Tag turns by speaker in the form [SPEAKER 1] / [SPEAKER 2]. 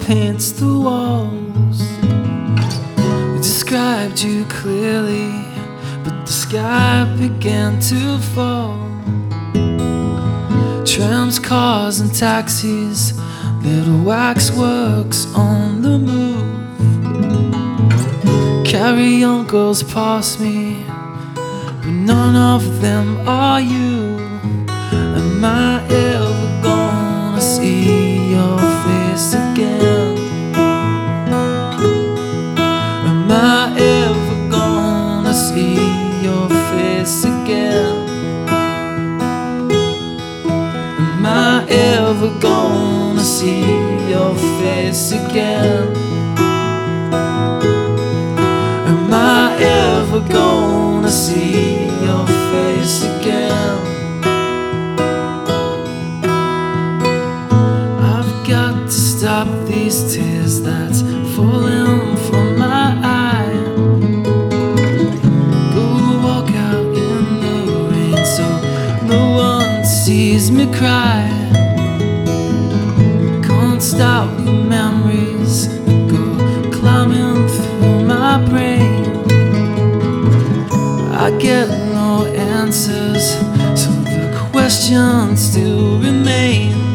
[SPEAKER 1] paints the walls. It described you clearly, but the sky began to fall. Trams, cars and taxis, little waxworks on the move. Carry-on girls pass me, but none of them are you. Am I ever gonna see your face again? Am I ever gonna see your face again? Am I ever gonna see your face again? Am I ever gonna see your face again? I've got to stop these tears that's falling from my eye. Go walk out in the rain so no one sees me cry. Can't stop the memories that go climbing through my brain. I get no answers, so the questions still remain.